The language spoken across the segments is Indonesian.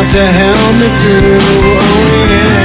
to help me through. Oh yeah.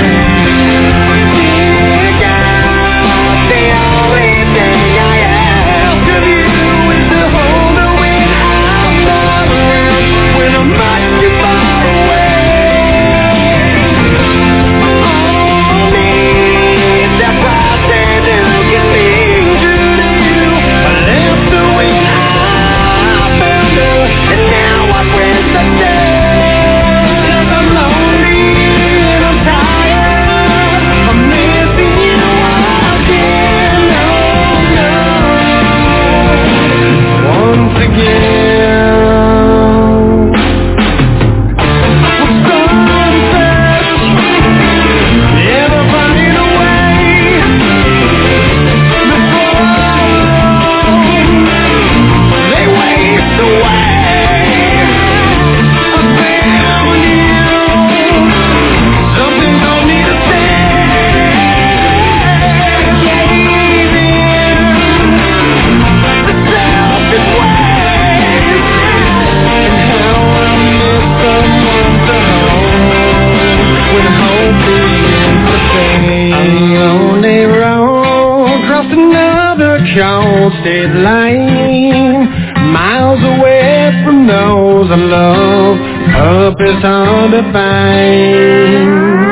State line, miles away from those I love, purpose hard to find.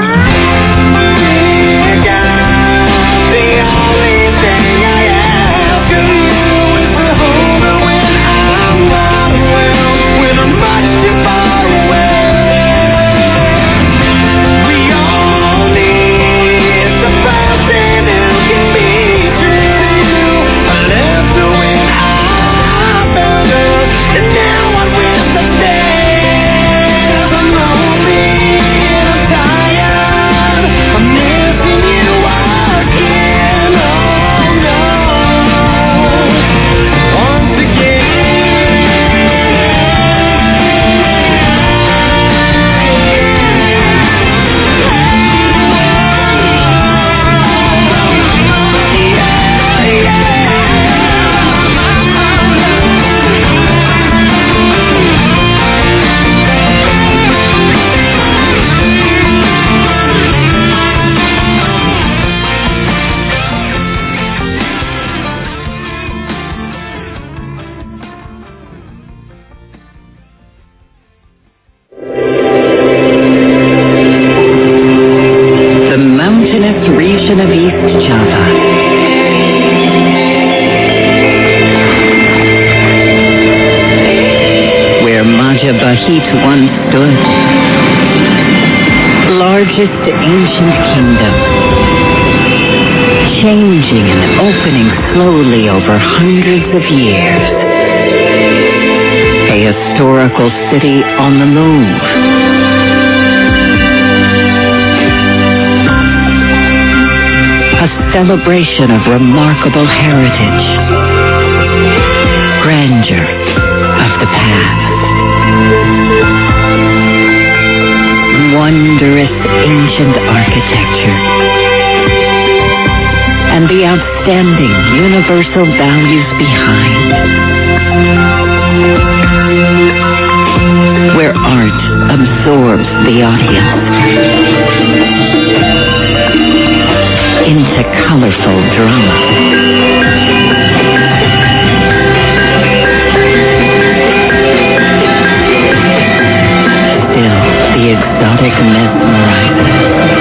Ancient kingdom, changing and opening slowly over hundreds of years. A historical city on the move. A celebration of remarkable heritage, grandeur of the past. Wondrous ancient architecture and the outstanding universal values behind, where art absorbs the audience into colorful drama. The exotic mesmerizing.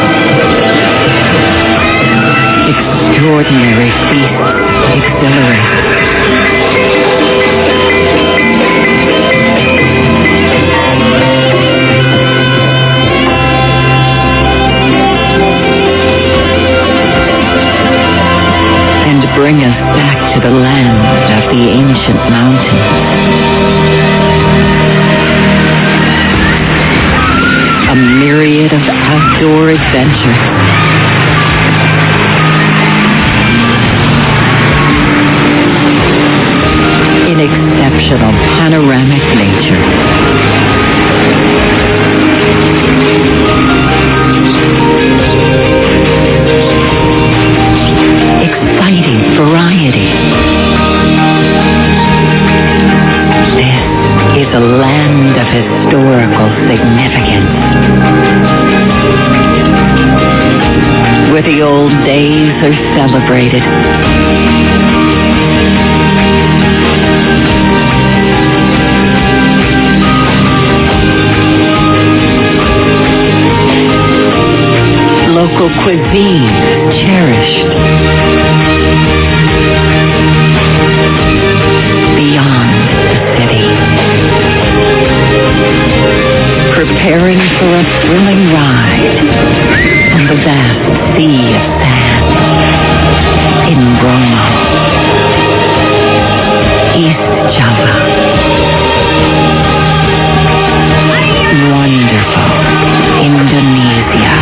Extraordinary feast exhilarating. And bring us back to the land of the ancient mountains. A myriad of outdoor adventure. In exceptional panoramic nature. Exciting variety. This is a land of historic historical significance. Where the old days are celebrated. Local cuisine cherished. Beyond the city. Preparing for a thrilling ride on the vast sea of sand in Bromo, East Java. Wonderful Indonesia.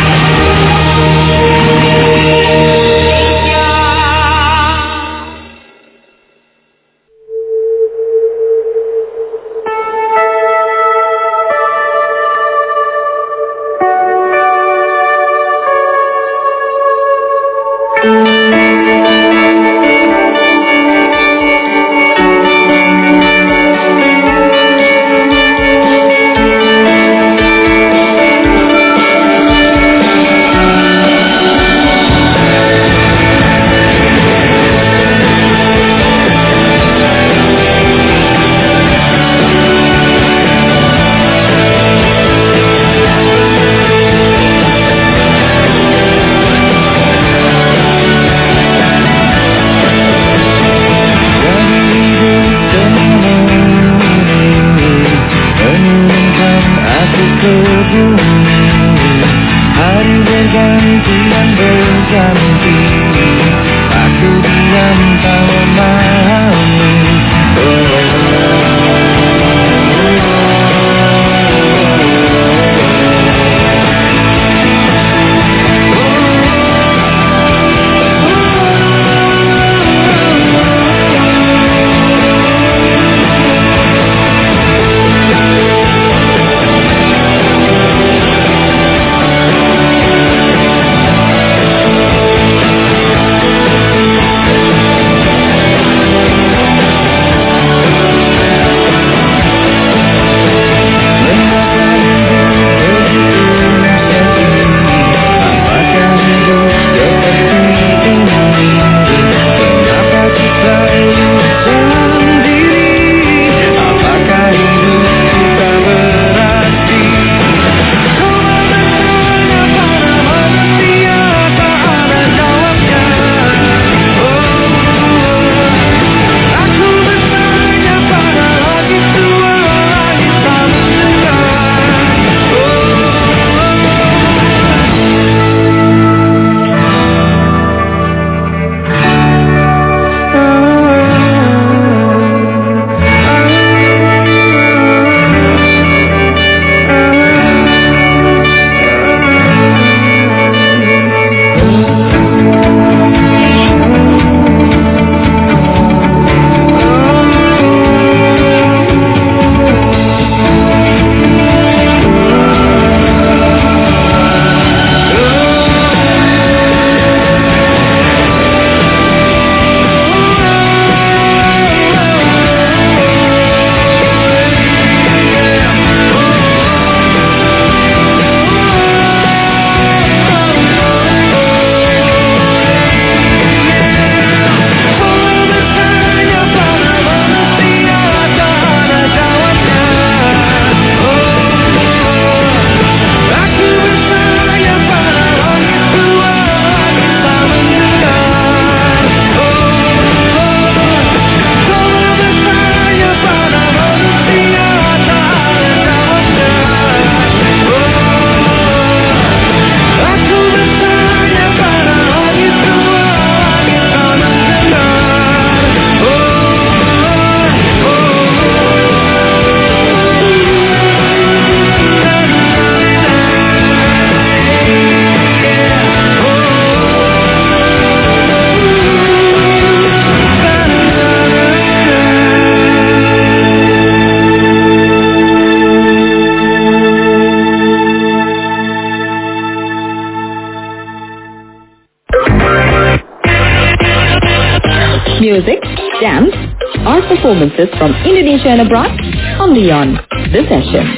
music, dance, or performances from Indonesia and abroad only on The Session.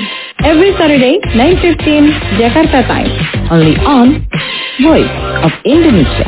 Every Saturday, 9:15 Jakarta time. Only on Voice of Indonesia.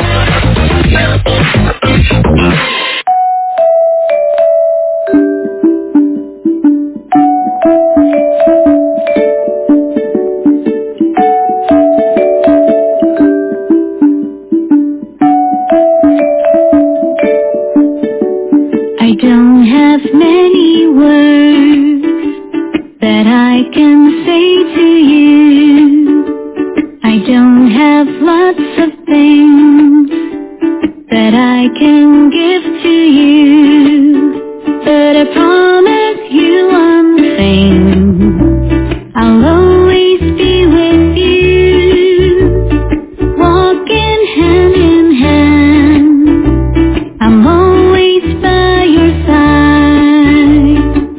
I don't have many words that I can say to you. I don't have lots of things that I can give to you. But I promise you one thing, I'll always be with you, walking hand in hand. I'm always by your side.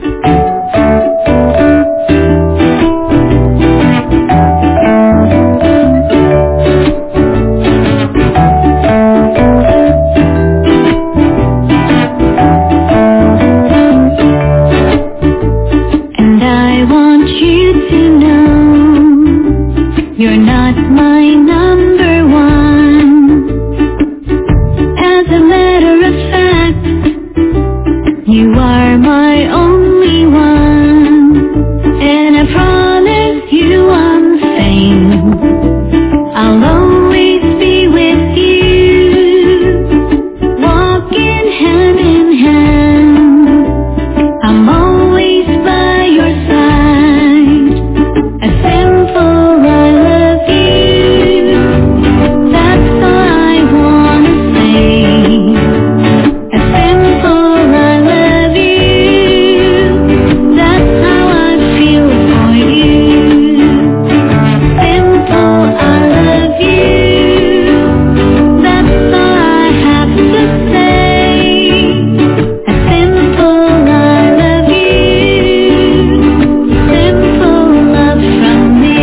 And I want you to know you're not my number one. As a matter of fact, you are my only one. And I promise you one thing, I'll always be with you, walking hand in hand. I'm always by your side. A simple I love you, that's all I wanna say. A simple I love you, that's how I feel for you. Simple I love you, that's all I have to say. A simple I love you, simple love from me.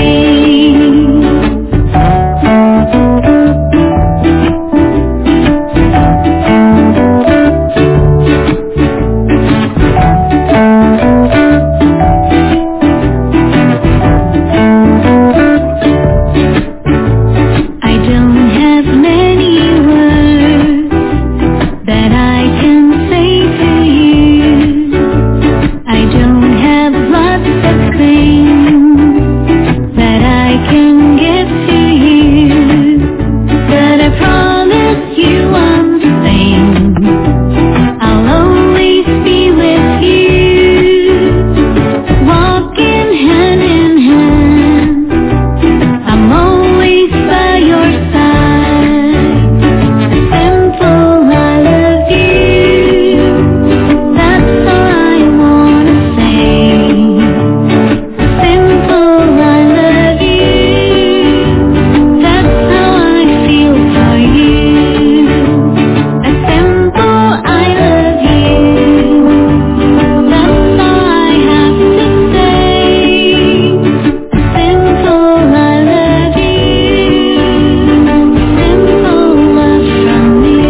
I don't have many words that I can say to you. I don't have lots of things that I can give to you. But I promise you one thing, I'll always be with you, walking hand in hand. I'm always by your side. A simple I love you, that's all I wanna say. A simple I love you, that's how I feel for you. A simple I love you, that's all I have to say. Simple I love you, simple love from me.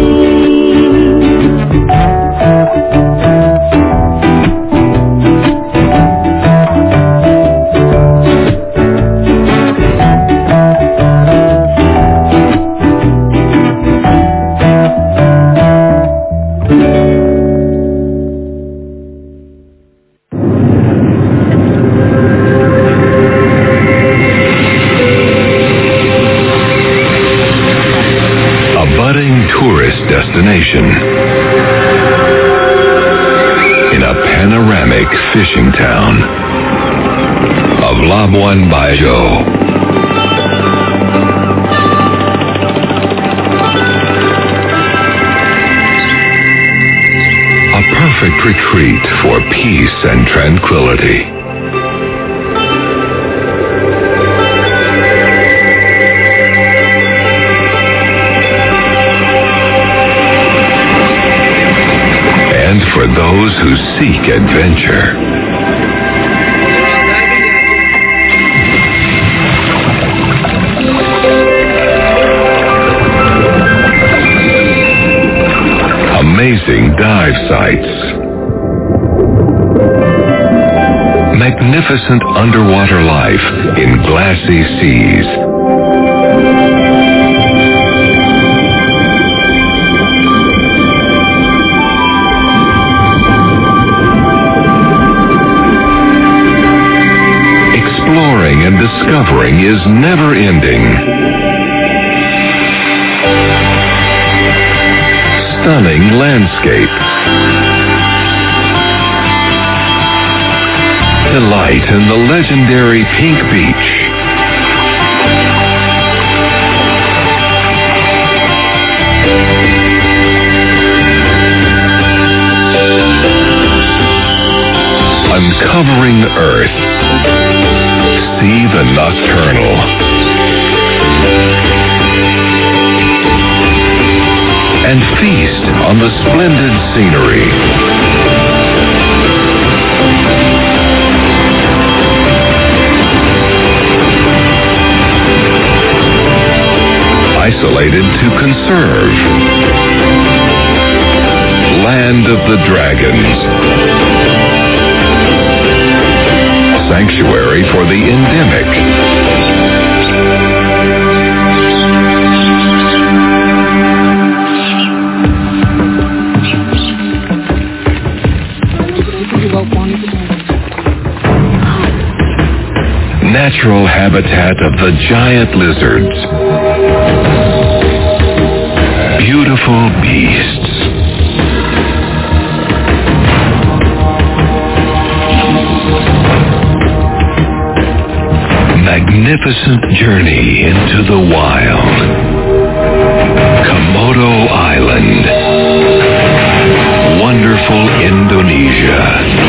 A budding tourist destination in a panoramic fishing town of Labuan Bajo. A perfect retreat for peace and tranquility. And for those who seek adventure. Amazing dive sites. magnificent underwater life in glassy seas. Exploring and discovering is never ending. Stunning landscapes. Delight in the legendary Pink Beach. Uncovering Earth. See the nocturnal. And feast on the splendid scenery. Isolated to conserve. Land of the Dragons. Sanctuary for the endemic. Natural habitat of the giant lizards. Beautiful beasts. Magnificent journey into the wild. Komodo Island. Wonderful Indonesia.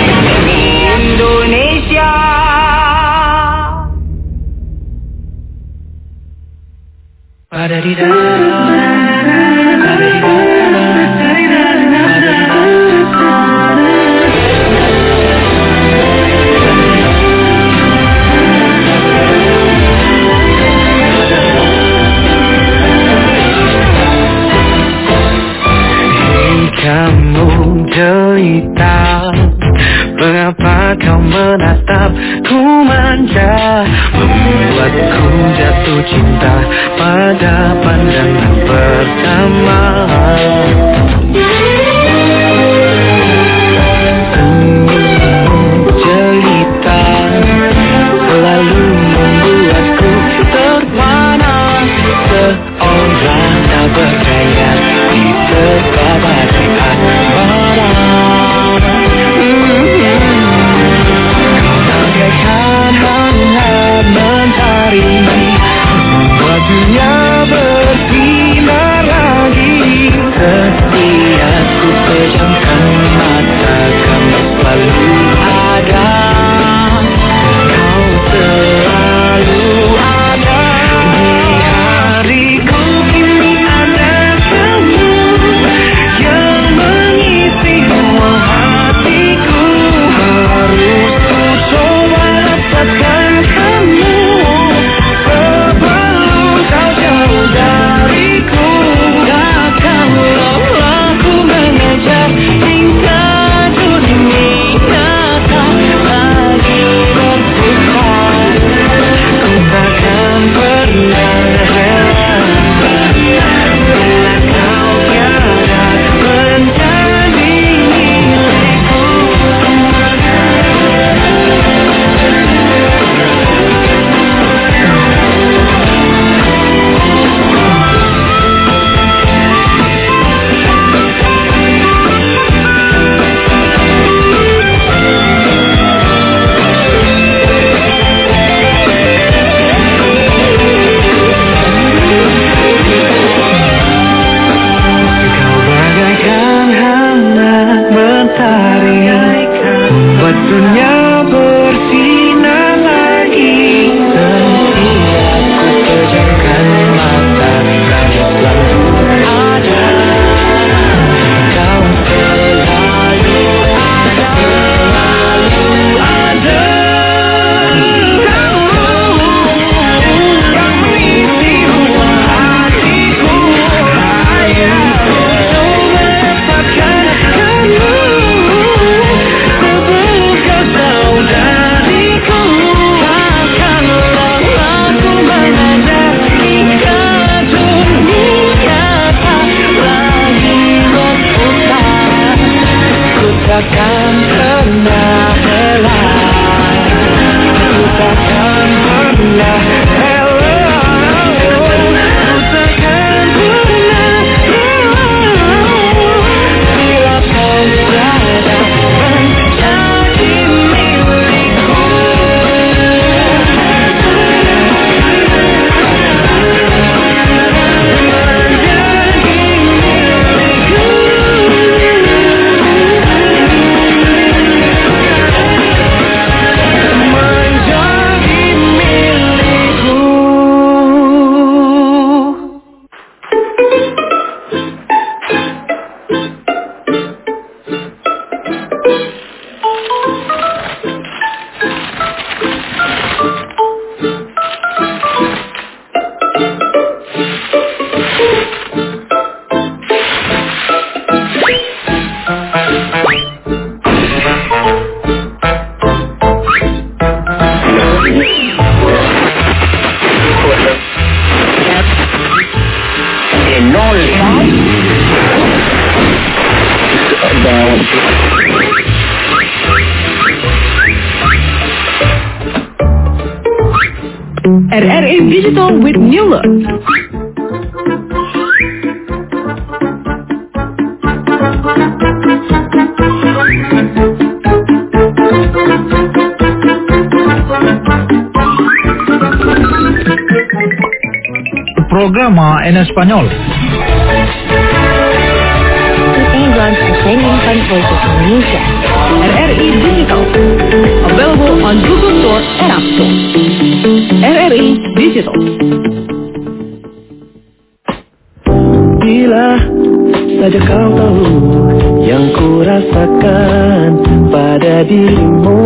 Kamu cerita, mengapa kau menatapku manja, membuatku jatuh cinta pada pandangan pertama. Cerita selalu membuatku terpana, seorang tak berdaya di terbabati asmara. Kau bagaikan hangat mentari, membuat dunia bersinar lagi. Setiap RRI Digital with new look. Programa en español. England Entertainment Voices Indonesia. RRI Digital. Available on Google Store and App Store. RRI Digital. Bila saja kau tahu yang ku rasakan pada dirimu,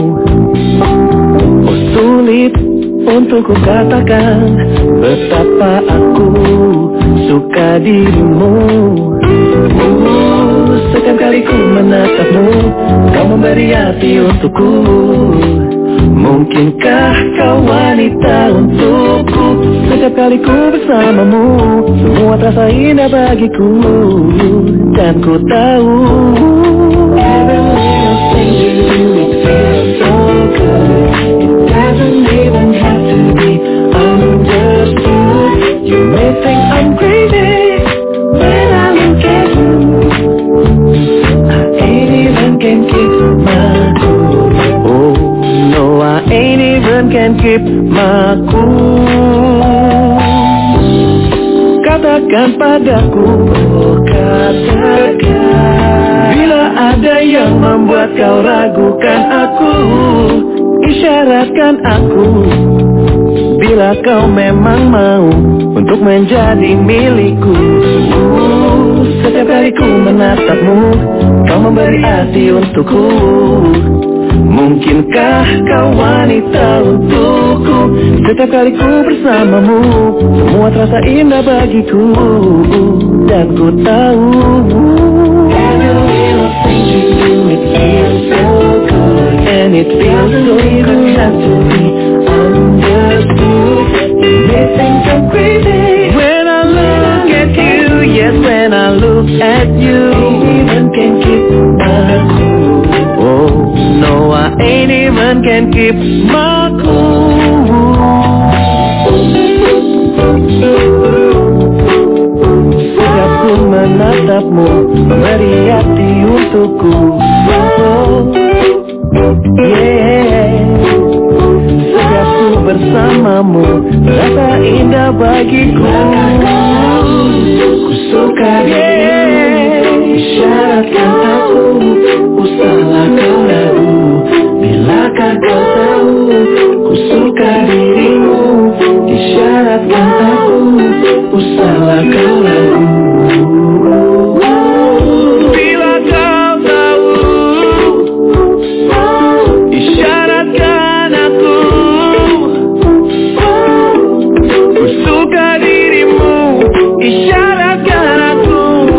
oh sulit untuk ku katakan betapa aku suka dirimu. Setiap kali ku menatapmu, kau memberi hati untukku. Mungkinkah kau wanita untukku? Setiap kali ku bersamamu, semua terasa indah bagiku. Dan ku tahu every little thing you do, it feels so good. It doesn't even have to be understood. You may think I'm crazy when I look at you. I ain't even can keep my cool. Oh no, I ain't even can keep my cool. Katakan padaku, oh katakan, bila ada yang membuat kau ragukan aku, isyaratkan aku. Bila kau memang mau untuk menjadi milikku. Setiap kali ku menatapmu, kau memberi hati untukku. Mungkinkah kau wanita untukku? Setiap kali ku bersamamu, semua terasa indah bagiku. Dan ku tahu every little thing you do, it feels so good. And it feels so good not to be understood. You may think I'm crazy when I look at you. Yes, when I look at you, ain't even can keep my cool. Oh no, I ain't even can keep my cool. Setiap ku menatapmu, memberi hati untukku. Oh, yeah. Setiap ku bersamamu, rasa indah bagiku. Ku suka dirimu, isyaratkan aku. Usahlah kau ragu, bilakah kau tahu? Ku suka dirimu, isyaratkan aku. Usahlah kau ragu. Bila kau tahu, isyaratkan aku. Ku suka dirimu, isyaratkan aku.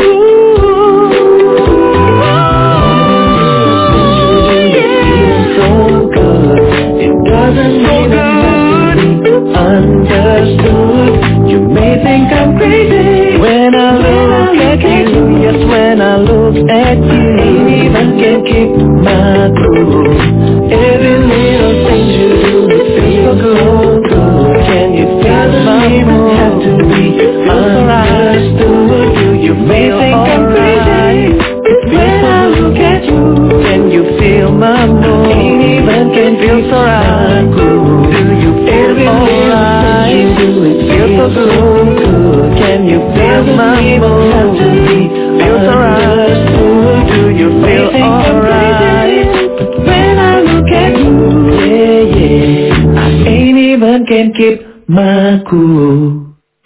Understood. You may think I'm crazy when I look at you. Yes, when I look at you, ain't even can keep my cool. Every little thing you do, it feels so good. Can you feel my mood? Have to be understood. You may think I'm crazy when I look at you. Can you feel my mood? Ain't even can feel so right. Do you feel alright? It feels so good. Can you feel my mood? Have to be feels alright. Do you feel alright? When I look at you, yeah, yeah, I ain't even can keep my cool.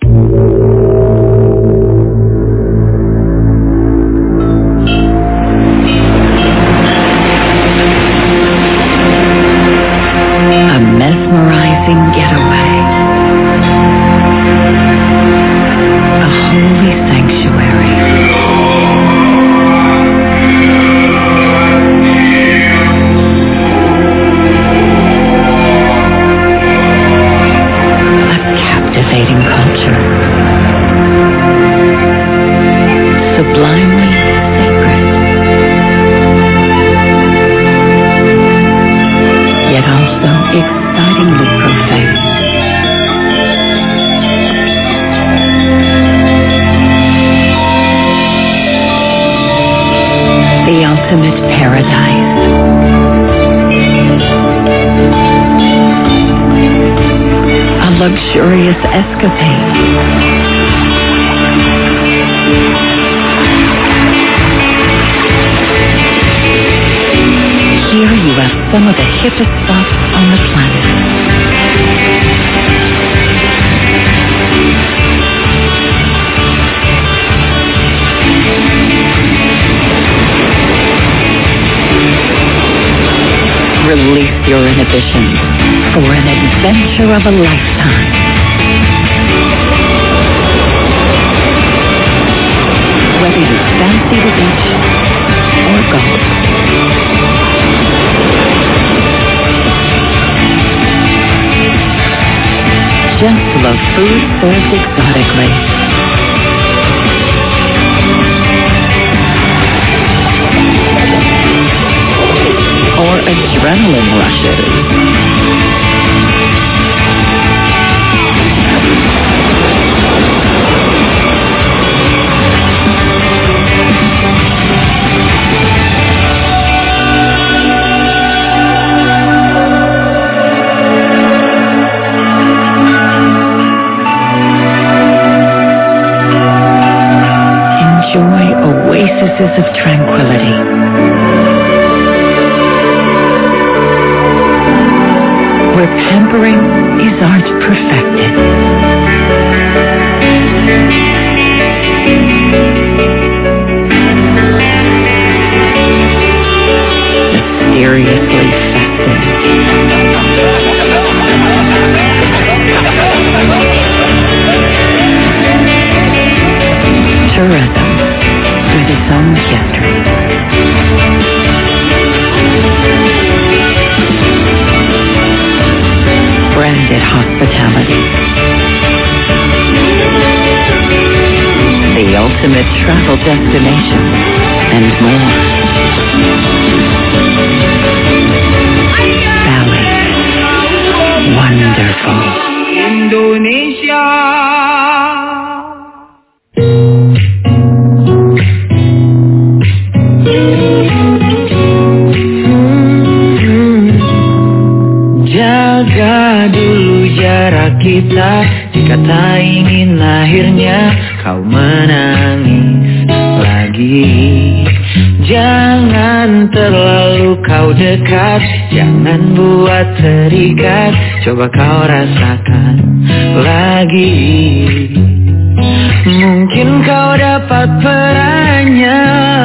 A mesmerizing getaway. A holy sanctuary. A captivating luxurious escapade. Here you have some of the hippest spots on the planet. Release your inhibitions for an adventure of a lifetime. Whether you fancy the beach or golf, just love food served exotically. Or adrenaline rushes. Enjoy oases of tranquility. Where pampering is art perfected. Mysteriously festive. Tourism with its own history. Branded hospitality. The ultimate travel destination and more. Bali. Wonderful. Indonesia. Jaga dulu jarak kita, jika tak ingin akhirnya kau menangis lagi. Jangan terlalu kau dekat, jangan buat terikat, coba kau rasakan lagi. Mungkin kau dapat perannya,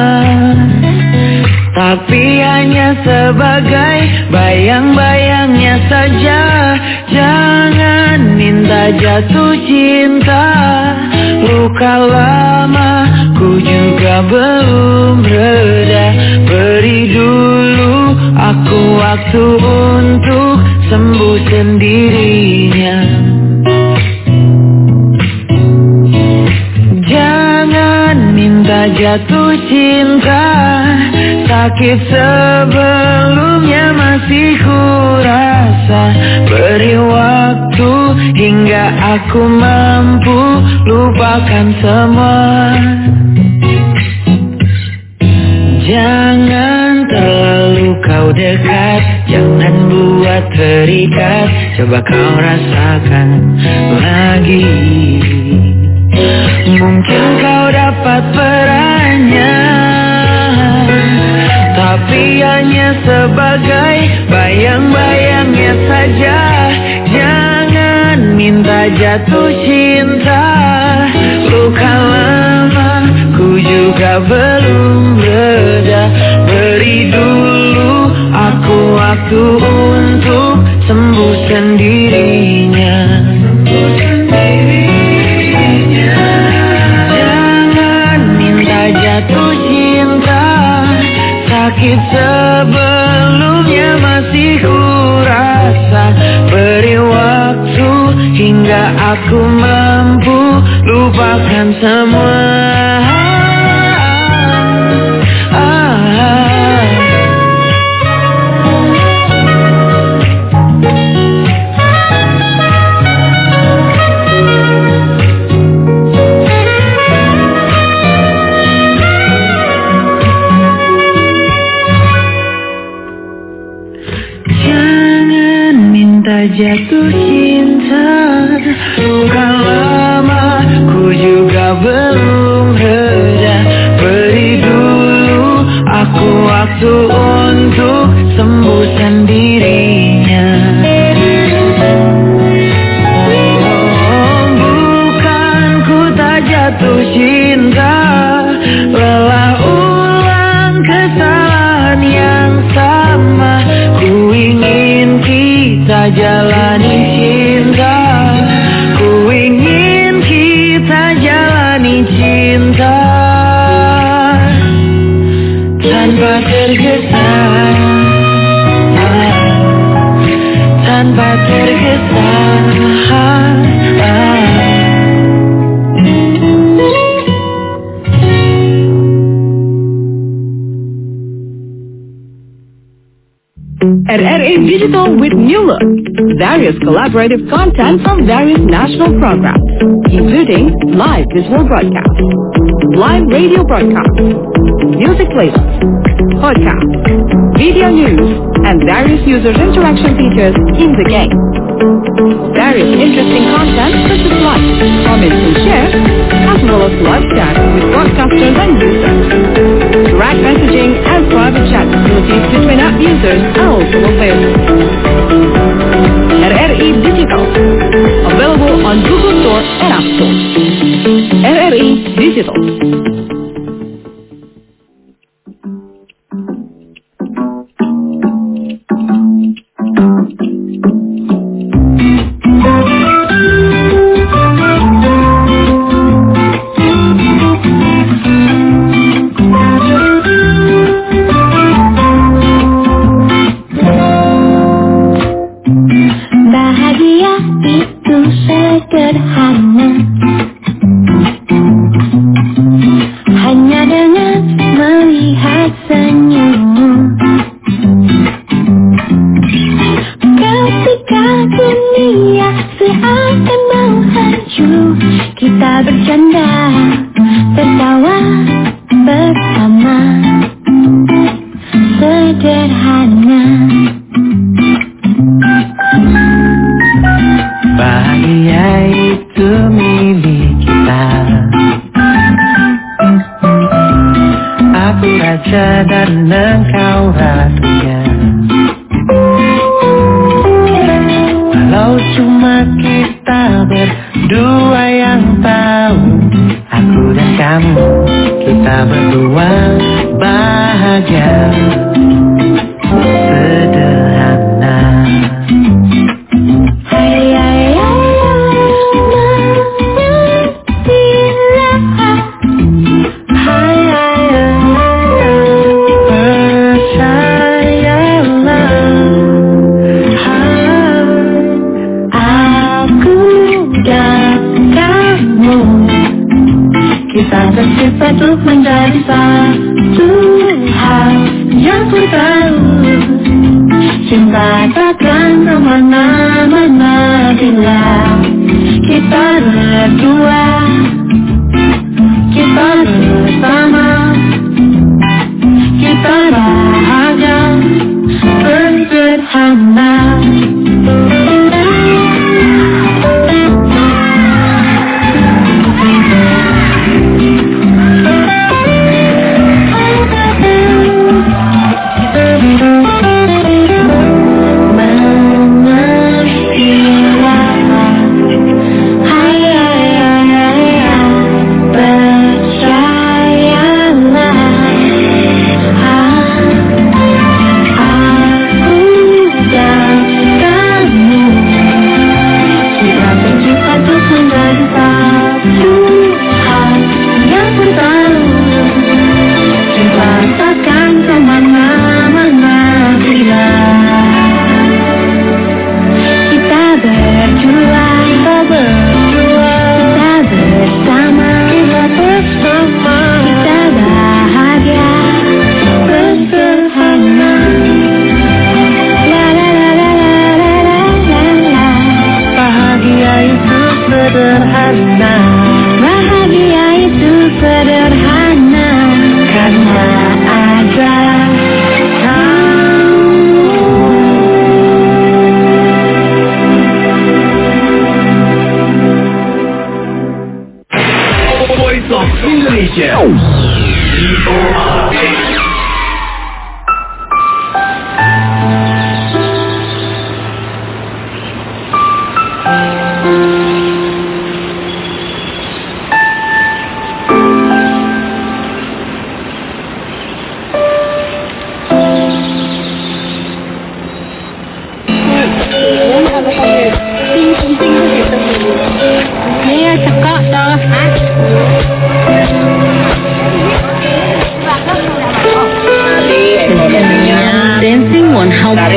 tapi hanya sebagai bayang-bayangnya saja. Jangan minta jatuh cinta, luka lama ku juga belum reda. Beri dulu aku waktu untuk sembuh sendirinya. Jangan minta jatuh cinta, sakit sebelumnya masih kurasa. Beri waktu hingga aku mampu lupakan semua. Jangan terlalu kau dekat, jangan buat terikat, coba kau rasakan lagi. Mungkin kau dapat perannya, tapi hanya sebagai bayang-bayangnya saja. Jangan minta jatuh cinta, luka lama ku juga belum reda. Beri dulu aku waktu untuk sembuh sendirinya. Jangan minta jatuh cinta, sakit sebelumnya masih kurasa. Beri waktu hingga aku mampu lupakan semua. tak jatuh cinta. Luka lama ku juga belum reda. Beri dulu aku waktu untuk sembuh sendirinya. Bukan ku tak jatuh cinta, lelah ulang kesalahan yang sama. Ku ingin kita jalani cinta, ku ingin kita jalani cinta tanpa tergesa, tanpa tergesa. RRA Digital with new look. Various collaborative content from various national programs, including live visual broadcasts, live radio broadcasts, music playlists, podcasts, video news, and various user interaction features in the game. Various interesting content such as like, comments and share, as well as live chat with broadcasters and users. Direct messaging and private chat facilities between app users are also available. RRI Digital, available on Google Store and App Store. RRI Digital.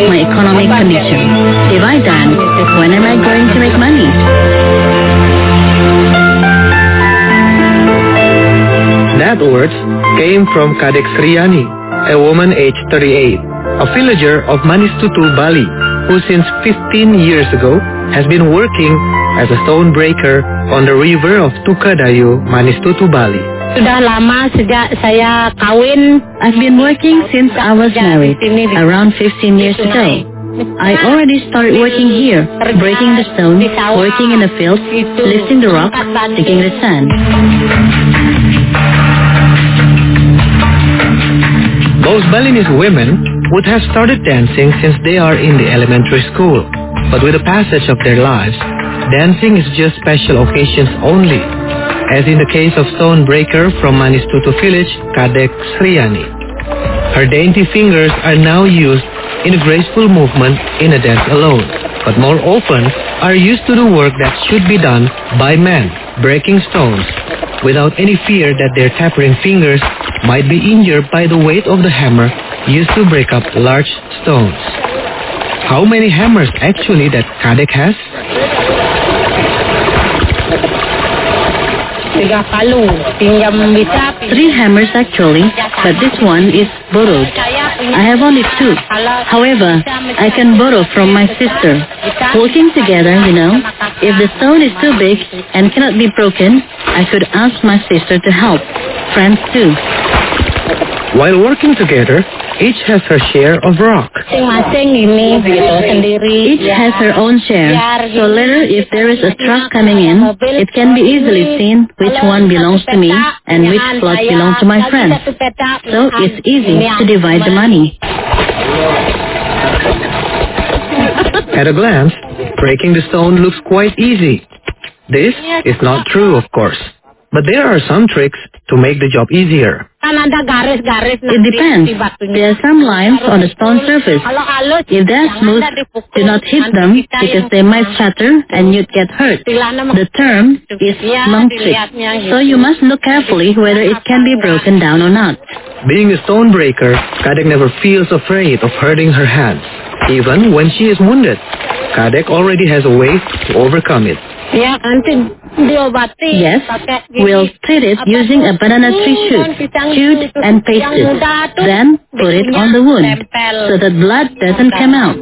my economic condition. If I dance, when am I going to make money? That words came from Kadek Sriani, a woman aged 38, a villager of Manistutu, Bali, who since 15 years ago has been working as a stone breaker on the river of Tukadayu, Manistutu, Bali. Sudah lama sejak saya kawin. I've been working since I was married, around 15 years ago. I already started working here, breaking the stone, working in the field, lifting the rock, digging the sand. Most Balinese women would have started dancing since they are in the elementary school. But with the passage of their lives, dancing is just special occasions only, as in the case of stone breaker from Manistutu village, Kadek Sriani. Her dainty fingers are now used in a graceful movement in a dance alone, but more often are used to the work that should be done by men, breaking stones, without any fear that their tapering fingers might be injured by the weight of the hammer used to break up large stones. How many hammers actually that Kadek has? 3 hammers actually, but this one is borrowed. I have only 2. However, I can borrow from my sister. Working together, if the stone is too big and cannot be broken, I could ask my sister to help. Friends too. While working together, each has her share of rock. Each has her own share, so later if there is a truck coming in, it can be easily seen which one belongs to me and which plot belongs to my friends. So it's easy to divide the money. At a glance, breaking the stone looks quite easy. This is not true, of course. But there are some tricks to make the job easier. It depends. There are some lines on the stone surface. If they are smooth, do not hit them because they might shatter and you'd get hurt. The term is long trick, so you must look carefully whether it can be broken down or not. Being a stone breaker, Kadek never feels afraid of hurting her hands. Even when she is wounded, Kadek already has a way to overcome it. Yes, we'll treat it using a banana tree shoot, chewed and pasted. Then put it on the wound so that blood doesn't come out.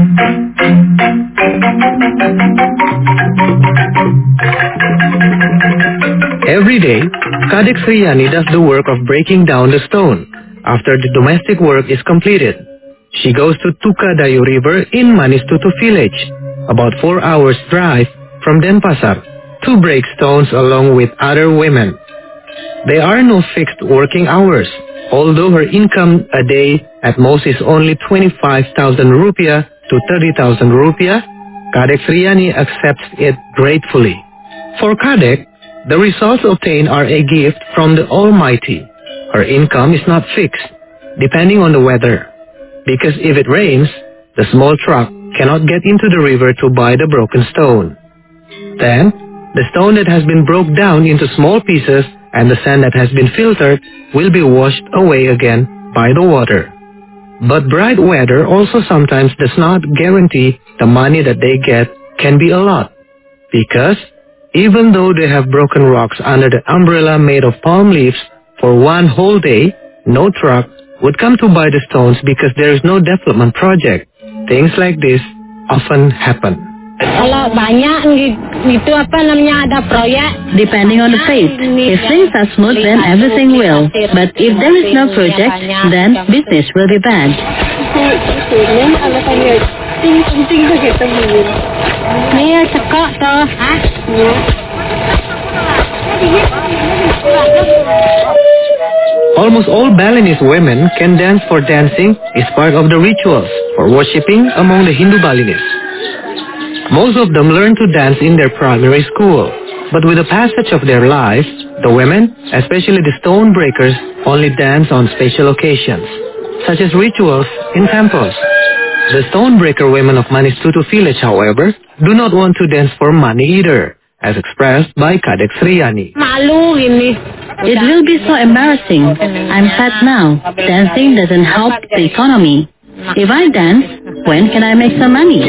Every day, Kadek Sriani does the work of breaking down the stone. After the domestic work is completed, she goes to Tukadayu River in Manistutu village, about 4 hours drive from Denpasar, to break stones along with other women. There are no fixed working hours, although her income a day at most is only 25,000 rupiah to 30,000 rupiah. Kadek Sriani accepts it gratefully. For Kadek, the results obtained are a gift from the Almighty. Her income is not fixed, depending on the weather, because if it rains, the small truck cannot get into the river to buy the broken stone. Then, the stone that has been broken down into small pieces and the sand that has been filtered will be washed away again by the water. But bright weather also sometimes does not guarantee the money that they get can be a lot, because even though they have broken rocks under the umbrella made of palm leaves for one whole day, no truck would come to buy the stones because there is no development project. Things like this often happen. Depending on the phase. If things are smooth, then everything will. But if there is no project, then business will be bad. Almost all Balinese women can dance, for dancing is part of the rituals for worshipping among the Hindu Balinese. Most of them learn to dance in their primary school, but with the passage of their lives, the women, especially the stone breakers, only dance on special occasions, such as rituals in temples. The stone breaker women of Manistutu village, however, do not want to dance for money either, as expressed by Kadek Sriani. It will be so embarrassing. I'm fat now. Dancing doesn't help the economy. If I dance, when can I make some money?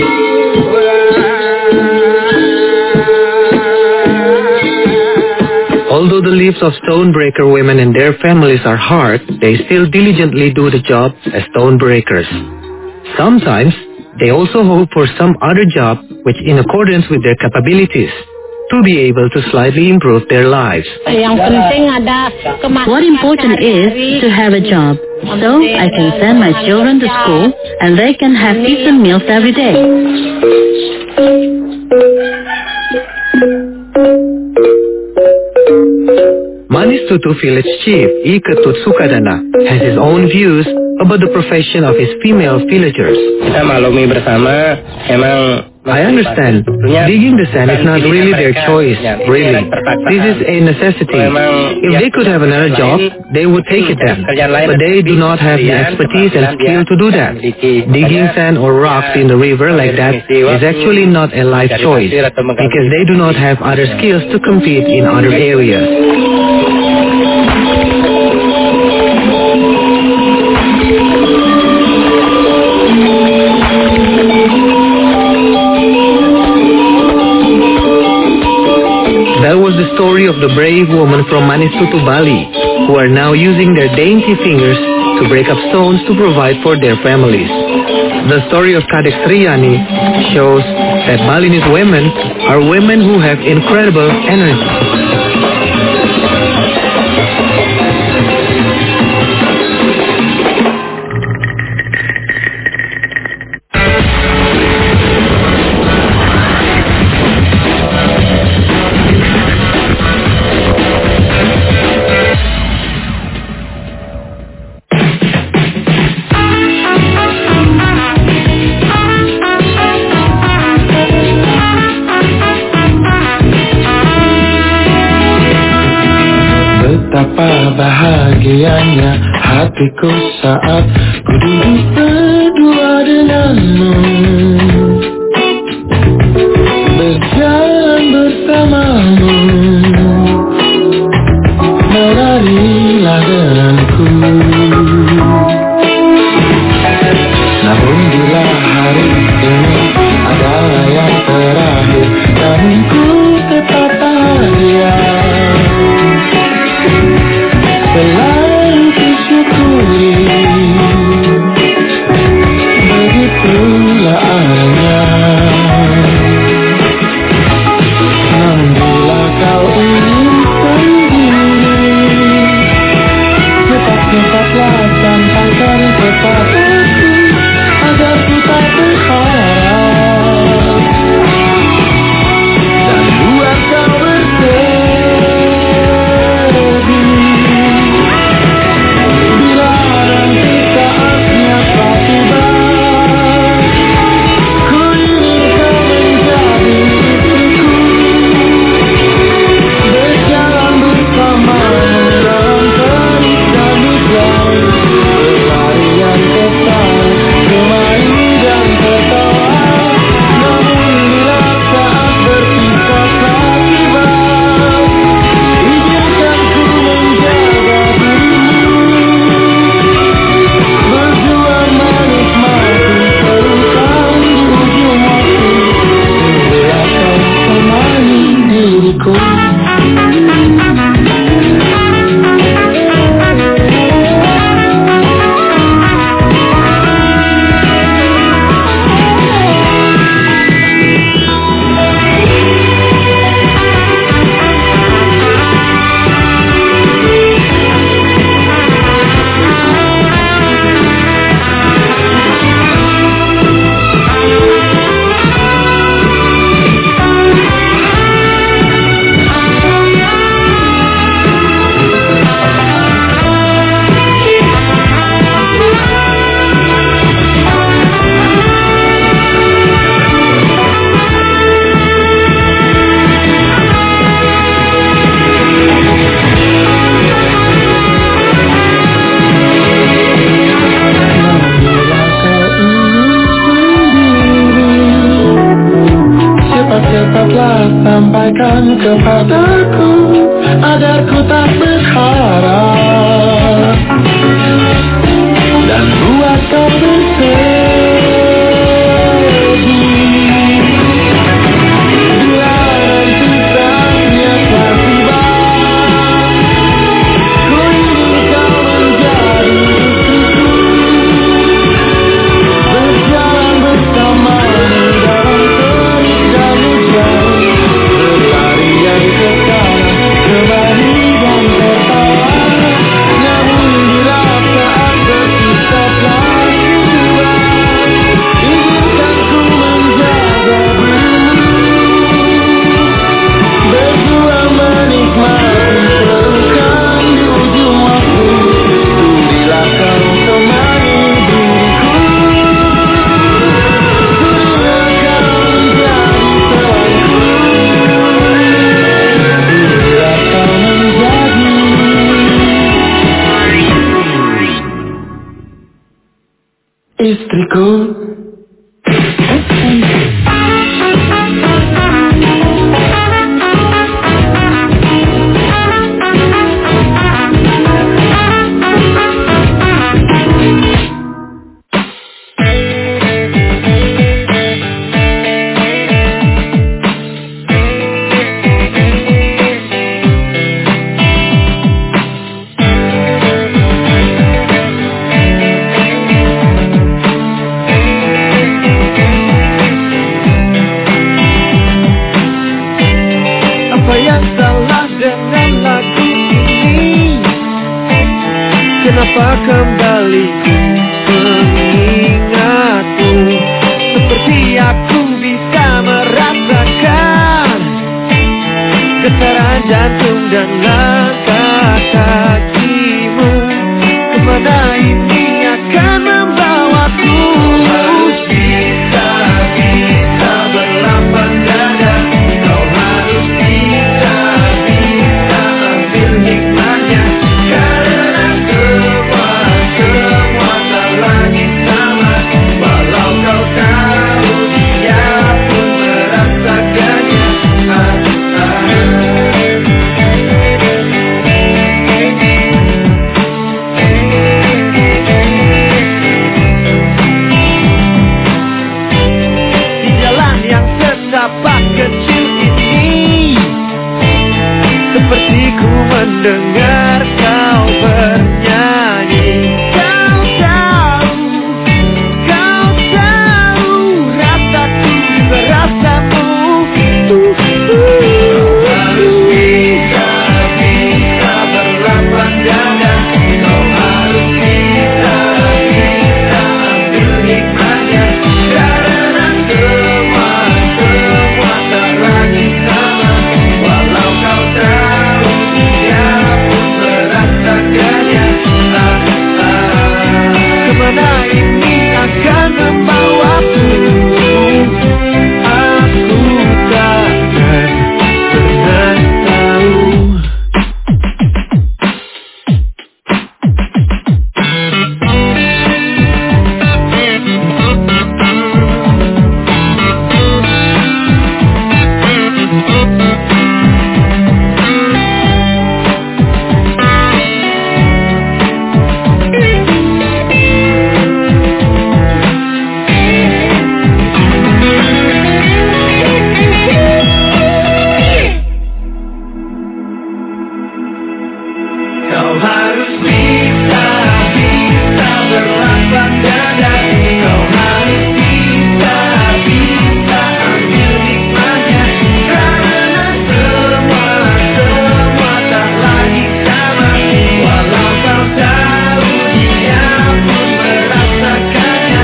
Although the lives of stonebreaker women and their families are hard, they still diligently do the job as stonebreakers. Sometimes, they also hope for some other job which in accordance with their capabilities, to be able to slightly improve their lives. What important is to have a job, so I can send my children to school and they can have decent meals every day. Manistutu village chief I Ketut Sukadana has his own views about the profession of his female villagers. Kita maklumi bersama, memang I understand. Digging the sand is not really their choice, really. This is a necessity. If they could have another job, they would take it then. But they do not have the expertise and skill to do that. Digging sand or rocks in the river like that is actually not a life choice, because they do not have other skills to compete in other areas. That was the story of the brave woman from Manistutu, Bali, who are now using their dainty fingers to break up stones to provide for their families. The story of Kadek Sriyani shows that Balinese women are women who have incredible energy. Betapa bahagianya hatiku saat ku duduk berdua denganmu, berjalan bersamamu, menarilah denganku. Namun bila hari ini adalah yang terakhir, namun ku tetap bahagia. Selalu kusyukuri, begitulah adanya. Namun bila kau ingin sendiri, cepat-cepatlah sampaikan kepadaku, agar ku tak berharap, dan buat kau bersedih. Sampaikan kepadaku, agar ku tak berharap, dan buat kau bersedih. istriku. Kenapa kembali mengingatku, seperti aku bisa merasakan getaran jantung dan langkah kakimu. Kemana ini akan membawaku? Harus bisa berlapang dada. Kau harus bisa ambil hikmahnya. Seperti ku mendengar kau bernyanyi. Kau tahu rasaku juga rasamu. Kau harus bisa berlapang dada. Kau harus bisa ambil hikmahnya. Karena semua tak lagi sama. Walau kau tahu dia pun merasakannya. Kemana ini akan membawaku? Aku takkan pernah tahu. Kau harus bisa berlapang dada. Kau harus bisa ambil hikmahnya. Karena semua tak lagi sama. Walau kau tahu dia pun merasakannya.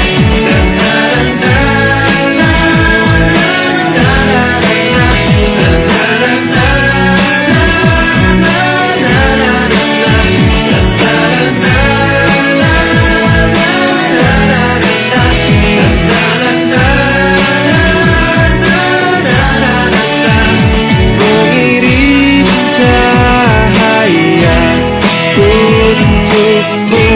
Mengirim cahaya untukmu.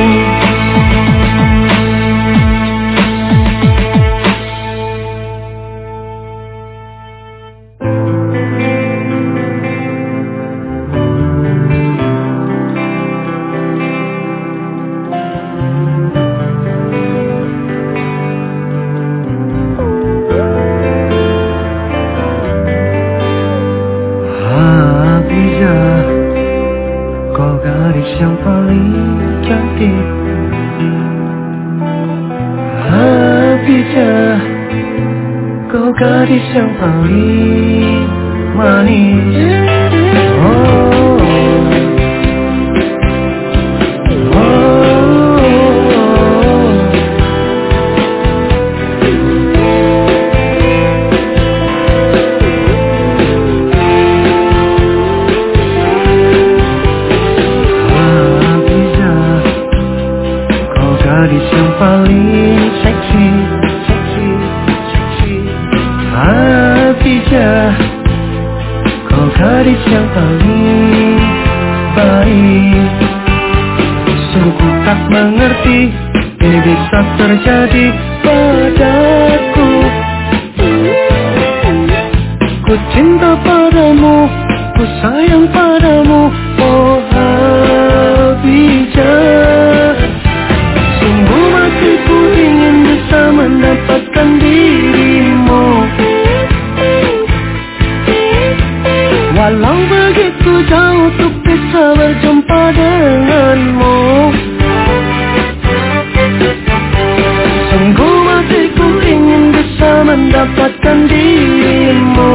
Hafizah, kau gadis yang paling cantik. Hafizah, kau gadis yang paling manis. Gadis yang paling seksi. Hafizah, kau gadis yang paling baik. Sungguh tak mengerti, ini bisa terjadi padaku. Ku cinta padamu, ku sayang padamu, oh Khadijah. Sungguh hatiku ingin bisa mendapatkan dirimu. Walau begitu jauh untuk bisa berjumpa denganmu. Sungguh hatiku ingin bisa mendapatkan dirimu.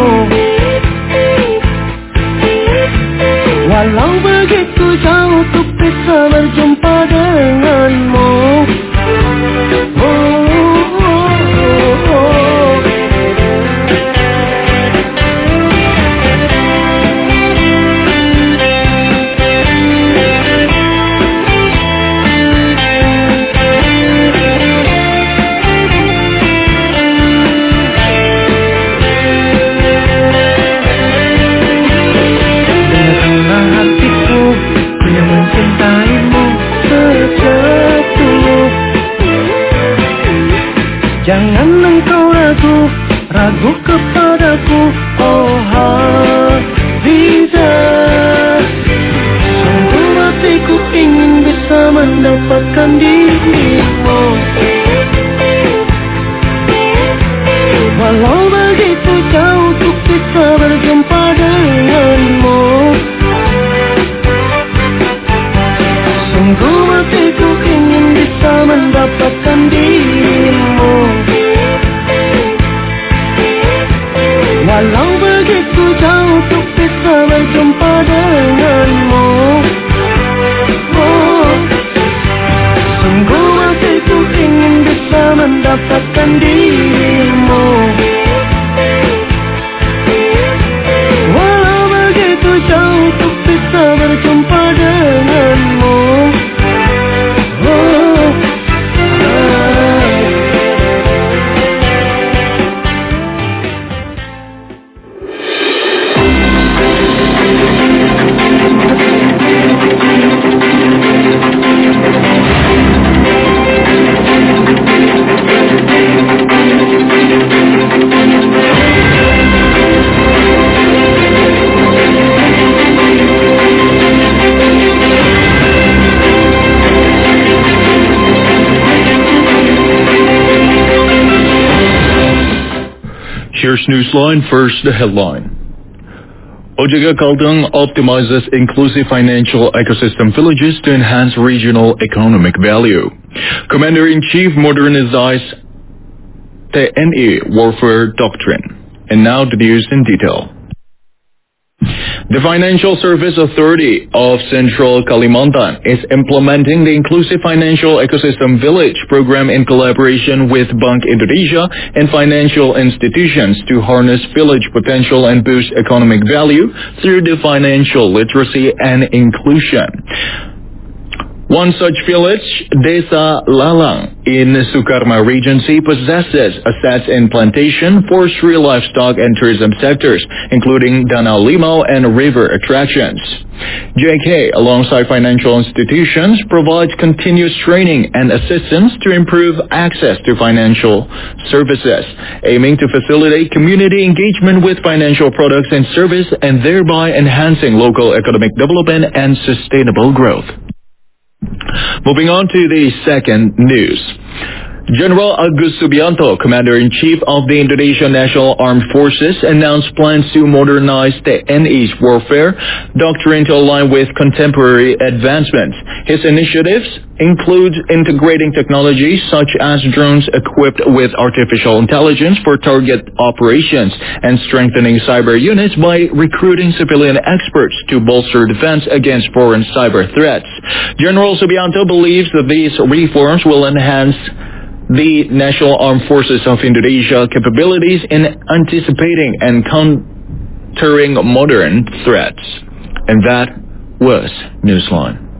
Walau begitu jauh untuk bisa berjumpa denganmu. Jangan engkau ragu kepadaku, oh Khadijah. Sungguh hatiku ingin bisa mendapatkan dirimu. Walau begitu jauh untuk bisa berjumpa denganmu. Sungguh hatiku ingin bisa mendapatkan dirimu. Walau begitu jauh untuk bisa berjumpa denganmu. Sungguh hatiku ingin bisa mendapatkan dirimu. Walau begitu jauh untuk bisa berjumpa denganmu. Here's Newsline. First, the headline. OJK Kalteng optimizes inclusive financial ecosystem villages to enhance regional economic value. Commander-in-Chief modernizes TNI warfare doctrine. And now the news in detail. The Financial Service Authority of Central Kalimantan is implementing the Inclusive Financial Ecosystem Village program in collaboration with Bank Indonesia and financial institutions to harness village potential and boost economic value through the financial literacy and inclusion. One such village, Desa Lalang in Sukarma Regency, possesses assets in plantation, forestry, livestock, and tourism sectors, including Danau Limau and river attractions. JK, alongside financial institutions, provides continuous training and assistance to improve access to financial services, aiming to facilitate community engagement with financial products and service and thereby enhancing local economic development and sustainable growth. Moving on to the second news. General Agus Subianto, Commander-in-Chief of the Indonesian National Armed Forces, announced plans to modernize the TNI's warfare doctrine to align with contemporary advancements. His initiatives include integrating technologies such as drones equipped with artificial intelligence for target operations and strengthening cyber units by recruiting civilian experts to bolster defense against foreign cyber threats. General Subianto believes that these reforms will enhance the National Armed Forces of Indonesia capabilities in anticipating and countering modern threats. And that was Newsline.